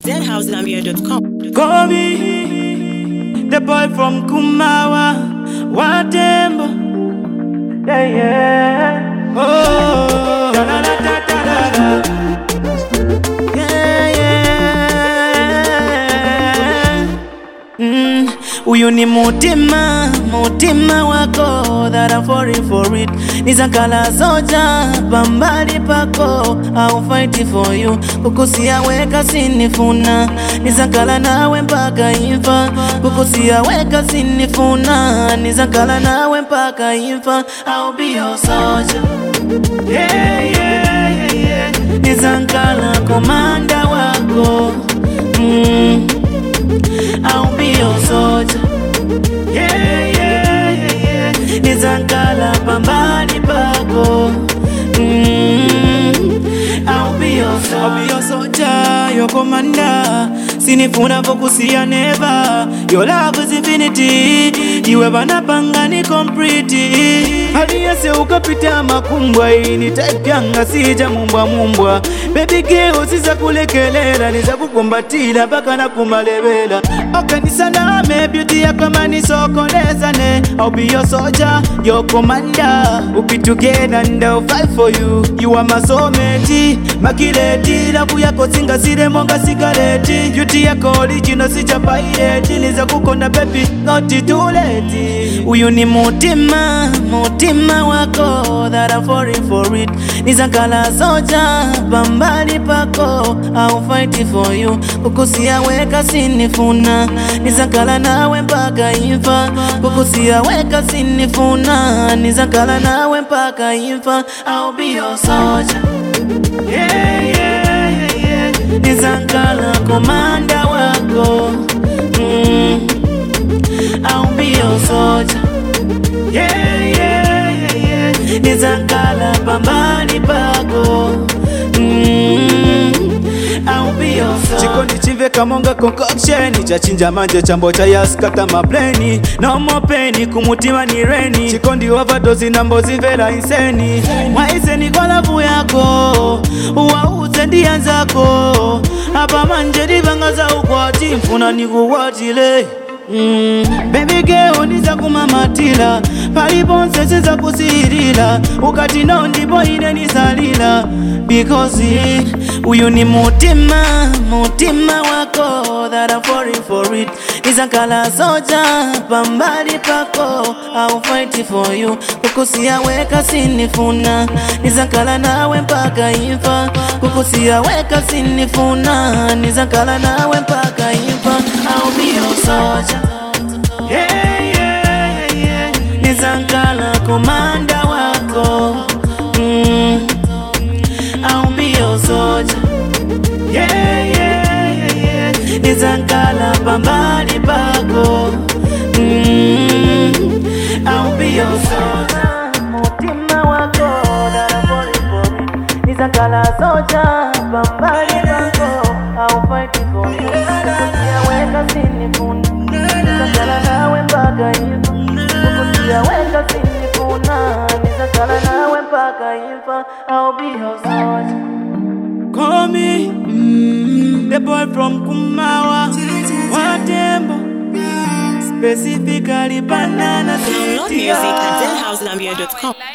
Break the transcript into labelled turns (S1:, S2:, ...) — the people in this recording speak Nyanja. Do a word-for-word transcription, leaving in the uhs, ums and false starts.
S1: Z house zambia dot com.
S2: Call me, the boy from Kumawa, Watembo. Yeah, yeah. Oh, da da da da da da. Yeah, yeah. Mm, uyu ni mutima, mutima wako, that I'm falling for it. Nizakala soja, pambali pako, I'll fight it for you. Kukusia weka sinifuna, nizakala nawe mpaka imfa. Kukusia weka sinifuna, nizakala nawe mpaka imfa. I'll be your soldier. Yeah, yeah, yeah, yeah. Nizakala komanda wako. Mm. I'll be your soldier. Yeah, yeah, yeah, yeah. Nizakala pambani pako. Mm. I'll be your soldier. I'll be your soldier, your commander. Sinifuna fokusia never. Your love is infinity. Iwe banapanga ni complete. Aliyese ukapita makumbwa. Ini type yanga sija mumbwa mumbwa. Baby girl sisa kulekelela. Niza kukumbatila baka na kumalebela. Okanisa name beauty ya kamani soko lesane. I'll be your soldier, your commander. We'll be together and I'll fight for you. You are my soulmate. Makileti labu yako singa sire monga sigareti. Beauty yako original sija pirate. Niza kukonda baby not too late. Uyu ni mutima, mutima wako, that I'm falling for it. Nizakala soja, pambali pako, I'll fight it for you. Kukusia weka sinifuna, nizakala nawe mpaka imfa. Kukusia weka sinifuna, nizakala nawe mpaka imfa. I'll be your soldier. Yeah, yeah, yeah, yeah. Nizakala komanda wako. Mm. I'll be your soldier. Yeah, yeah, yeah, yeah. Nizakala pambani pako. Mm. I'll be your soldier. Chikondi chive kamonga concoction. Chachinja manje chambo cha yaskata mapleni. No more penny kumutima ni reni. Chikondi overdose na mbozi vela inseni. Waiseni kwa lavu yako, uwauze ndianzako. Hapa manje divangaza ukwati, mfuna nikuwatile. Mm. Baby girl niza kumamatila, palibonse siza kusirila. Ukati nondi boine nisalila. Because it, uyu ni mutima, mutima wako, that I'm falling for it. Nizakala soja, pambali pako, I'll fight it for you. Kukusia weka sinifuna, nizakala nawe mpaka imfa. Kukusia weka sinifuna, nizakala nawe mpaka imfa. I'll be your soldier. Yeah, yeah, yeah, yeah. Nizakala komanda wako. Mm. I'll be your soldier. Yeah, yeah, yeah, yeah. Nizakala pambani pako. Mm. I'll be your soldier. Mutima wako, that I'm falling for it. Nizakala soldier, pambani pako. I'll fight it for you. Kukusia weka sinifuna, nizakala nawe mpaka imfa. Kukusia weka sinifuna, nizakala nawe mpaka imfa. I'll be your soldier. Call me, mm, the boy from Kumawa, Watembo. Specifically banana.
S1: Download music at Z house zambia dot com.